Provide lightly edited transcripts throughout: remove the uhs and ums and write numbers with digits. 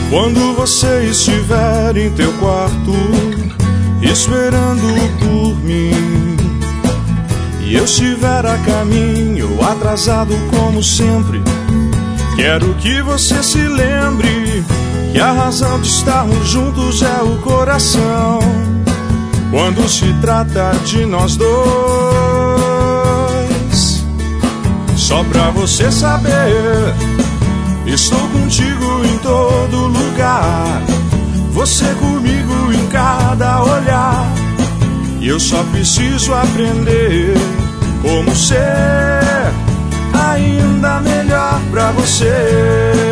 Quando você estiver em teu quarto, esperando por mim, e eu estiver a caminho, atrasado como sempre, quero que você se lembre que a razão de estarmos juntos é o coração. Quando se trata de nós dois, só pra você saber, estou contigo em todo lugar, você comigo em cada olhar. E eu só preciso aprender como ser ainda melhor pra você.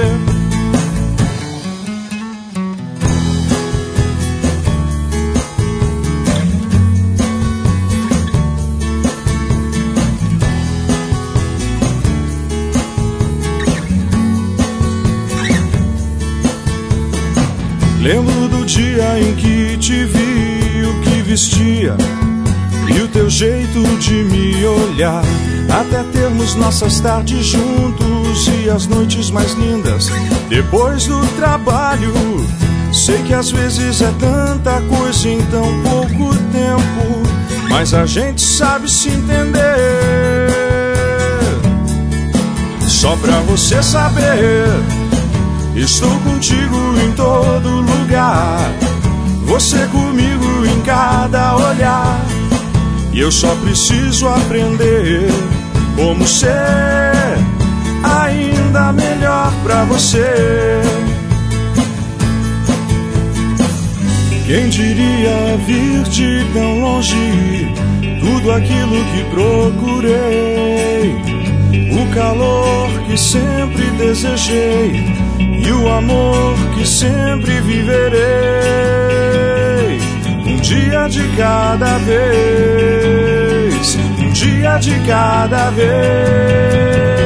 Lembro do dia em que te vi, o que vestia e o teu jeito de me olhar, até termos nossas tardes juntos e as noites mais lindas depois do trabalho. Sei que às vezes é tanta coisa em tão pouco tempo, mas a gente sabe se entender. Só pra você saber, estou contigo em todo lugar, você comigo em cada olhar. E eu só preciso aprender como ser ainda melhor pra você. Quem diria vir de tão longe, tudo aquilo que procurei, o calor que sempre desejei e o amor que sempre viverei. Um dia de cada vez, um dia de cada vez.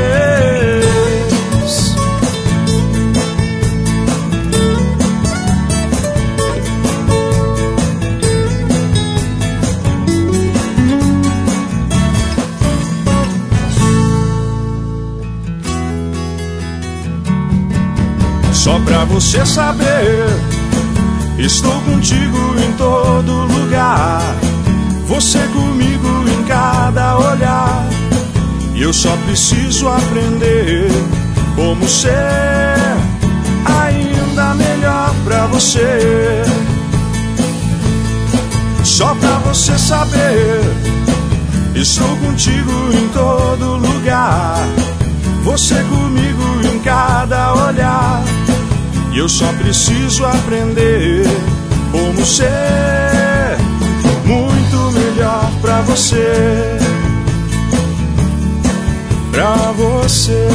Só pra você saber, estou contigo em todo lugar, você comigo em cada olhar. E eu só preciso aprender como ser ainda melhor pra você. Só pra você saber, estou contigo em todo lugar, você comigo em cada olhar. E eu só preciso aprender como ser muito melhor pra você, pra você.